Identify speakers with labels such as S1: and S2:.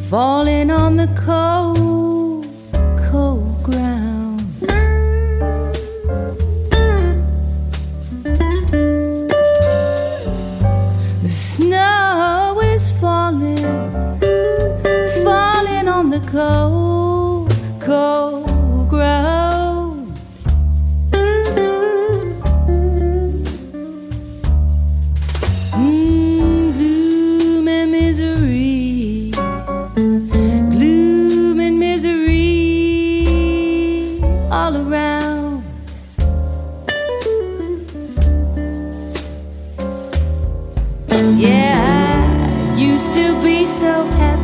S1: falling on the cold, cold ground. The snow is falling, falling on the cold, cold ground. Gloom and misery, gloom and misery all around. Yeah, I used to be so happy.